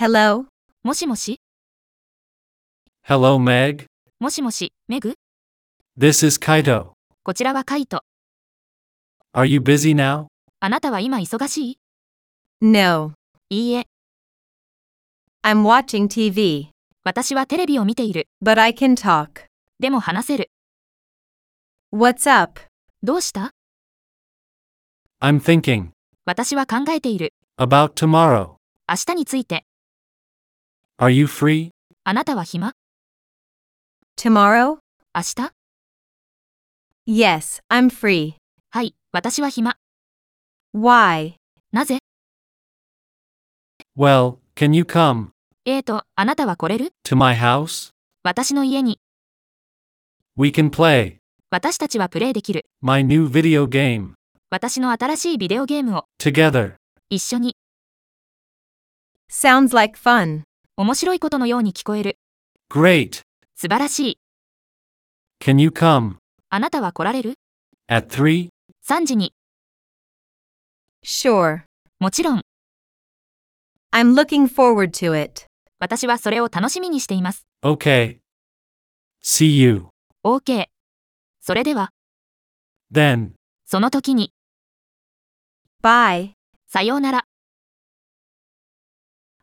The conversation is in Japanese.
Hello? もしもし Hello, Meg. もしもし、メグ This is Kaito. こちらはカイト。 Are you busy now? あなたは今忙しい No. いいえ、 I'm watching TV, 私はテレビを見ている。 but I can talk. でも話せる。 What's up? どうした I'm thinking 私は考えている。 about tomorrow. 明日について。 Are you free? あなたは暇 Tomorrow? 明日 Yes, I'm free. はい、私は暇。 Why? なぜ Well, can you come あなたは来れる to my house? 私の家に。 We can play 私たちはプレイできる。 my new video game 私の新しいビデオゲームを。 together. 一緒に。 Sounds like fun. 面白いことのように聞こえる。 Great. 素晴らしい。 Can you come あなたは来られる at 3? 3時に。 Sure. もちろん、 I'm looking forward to it. 私はそれを楽しみにしています。 Okay. See you. OK。それでは、 Then. その時に。 Bye. さようなら。